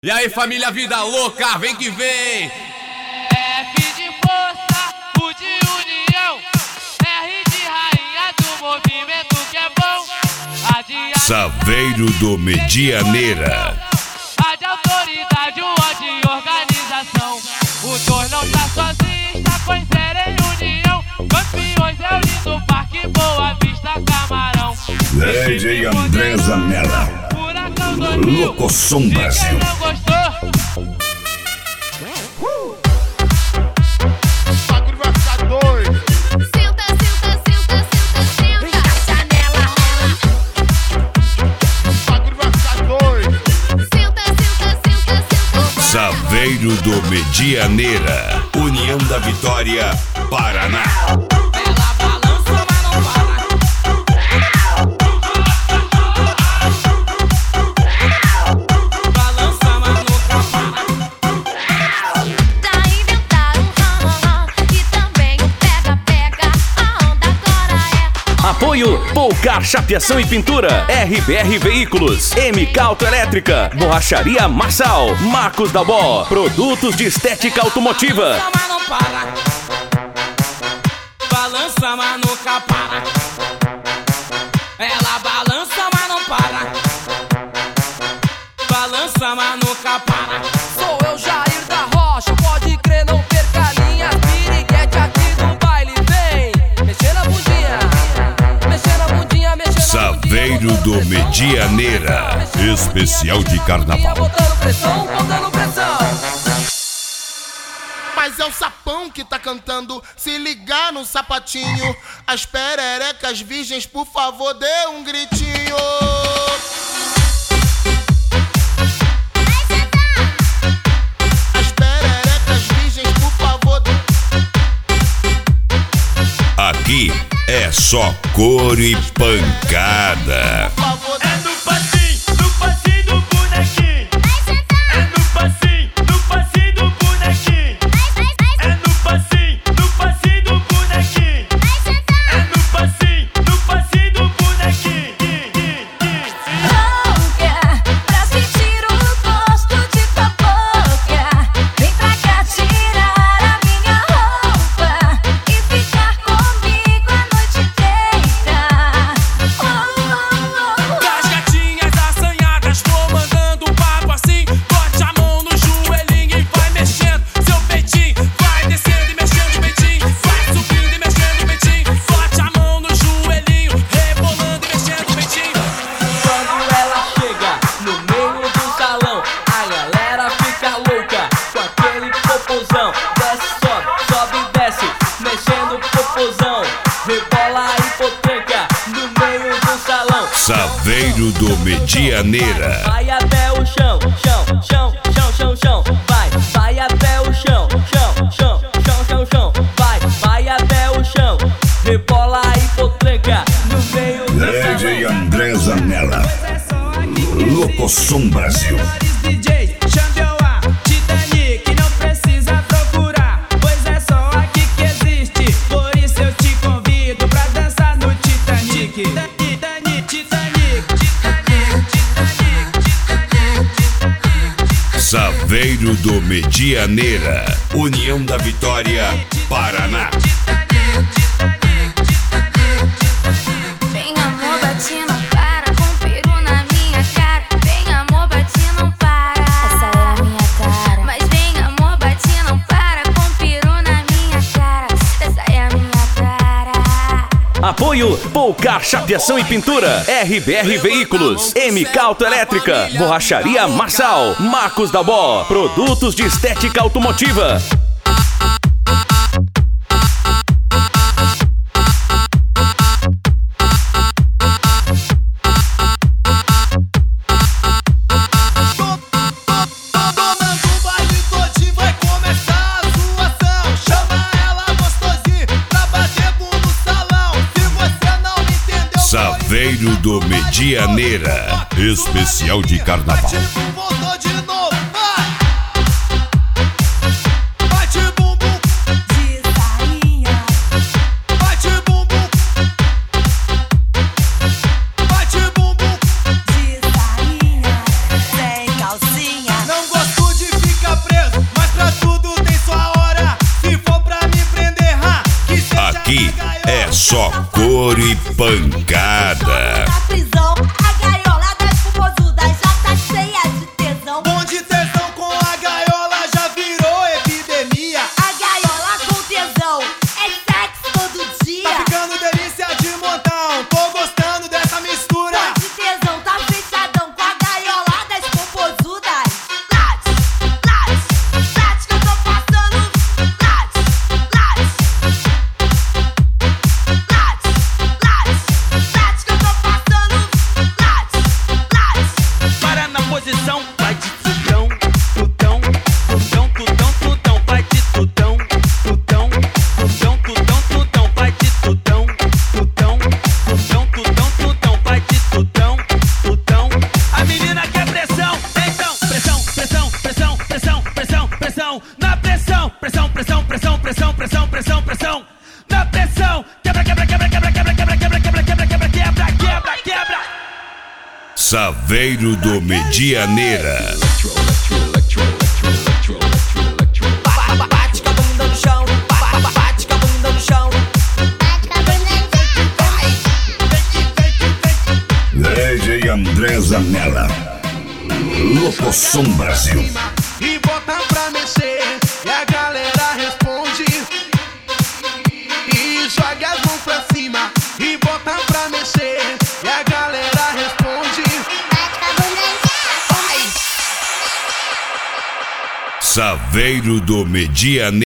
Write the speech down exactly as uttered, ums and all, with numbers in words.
E aí, família Vida Louca, vem que vem! F de força, U de união, R de rainha do movimento que é bom. A de Saveiro do Medianeira. A de autoridade, o O de organização. O Dor não tá sozinho, está com a zero em união. Campeões é o lindo Parque Boa Vista Camarão. D J André Zanella. Locosom Brasil. O bagulho vai ficar doido. Senta, senta, senta, senta, senta. Encaixa nela. O bagulho vai ficar doido. Senta, senta, senta, senta. Saveiro do Medianeira. União da Vitória, Paraná. Ela balança, mas não para. Balança, mas nunca para. Tá inventado um ran, e também o pega-pega. A onda agora é. Apoio Poucar Chapeação e Pintura, R B R Veículos, M K Autoelétrica, Borracharia Marçal, Marcos da Bó, Produtos de Estética Automotiva. Balança, mas não para. Balança, mas nunca para. Ela balança, mas não para. Balança, mas nunca para. Sou eu, Jair da Rocha, pode crer, não perca a linha. Piriguete aqui no baile, vem. Mexer na bundinha, mexer na bundinha, mexer na Saveiro do Medianeira. Especial de Carnaval. Botando pressão, botando pressão. Mas é o sapão que tá cantando. Se ligar no sapatinho. As pererecas virgens, por favor, dê um gritinho. As pererecas virgens, por favor. Aqui é só couro e pancada. Por favor, É no passinho, no passinho do bonequinho. É no passinho, no passinho do bonequinho. É no passinho, no passinho do bonequinho. É no passinho, no passinho do bonequinho. Louca, pra sentir o gosto de tua boca. Vem pra cá tirar a minha roupa e ficar comigo a noite inteira. Oh, oh, oh. Das gatinhas assanhadas, vou mandando um papo assim. Bote a mão no joelhinho e vai mexendo seu peitinho. Vai descendo e mexendo o peitinho. Vai subindo e mexendo o peitinho. Bote a mão no joelhinho, rebolando e mexendo o peitinho. Quando ela chega no meio do salão, a galera fica louca com aquele popozão. Desce, sobe, sobe e desce, mexendo o popozão. Rebola e potranca no meio do salão. Saveiro do Medianeira. Vai até o chão, chão, chão, chão, chão, chão. Vai, vai até o chão, chão, chão, chão, chão, chão. Vai, vai até o chão. Rebola e potranca no meio do D J salão. André Zanella. Locosom Brasil. D J, chame o A, Titanic, não precisa procurar, pois é só aqui que existe. Por isso eu te convido pra dançar no Titanic. Titanic, Titanic, Titanic, Titanic, Titanic, Titanic. Saveiro do Medianeira. União da Vitória, Paraná. Vem amor, bate, não para, com peru na minha cara. Vem amor, bate, não para, essa é a minha cara. Mas vem amor, bate, não para, com peru na minha cara. Essa é a minha cara. Apoio Poucar Chapeação e Pintura, R B R Veículos, M K Autoelétrica, Borracharia Marçal, Marcos da Bó, Produtos de Estética Automotiva. tomando o baile todinho, vai começar a zoação. Chama ela gostosinha pra bater bum no salão. Se você não entendeu, Saveiro do Medianeira. Especial de Carnaval. bate bum, voltou de novo, vai. Bate bum bum, De sainha, bate bum bum, bate bum bum. de sainha, sem calcinha. Não gosto licor e pancada. Na prisão, a gaiola das popozudas já tá cheia de tesão. Bom de tesão com a gaiola já virou epidemia. A gaiola com tesão é sexo todo dia. Tá ficando delícia de montão, tô gostando dessa mistura. Bom de tesão, tá fechadão com a gaiola das popozudas. Late, late, late que eu tô passando. Late, late, late, late, late que eu tô passando. Late, late. Para na posição, vai de tutão, tutão, tutão, tutão, tutão, vai de tutão, tutão, tutão, tutão, tutão, vai de tutão, tutão, tutão, tutão, tutão, vai de tutão, tutão. A menina quer pressão, então pressão, pressão, pressão, pressão, pressão, pressão, na pressão, pressão, pressão, pressão, pressão, pressão, pressão, pressão, na pressão, quebra, quebra, quebra, quebra, quebra, quebra, quebra, quebra, quebra, quebra, quebra, quebra, quebra. Saveiro do Medianeira. Bate com a bunda no chão, bate com a bunda no chão. D J André Zanella. Locoção Brasil. E bota pra mexer, e a galera responde. E joga as mãos pra cima, e bota pra mexer, e a galera responde. Saveiro do Medianeira.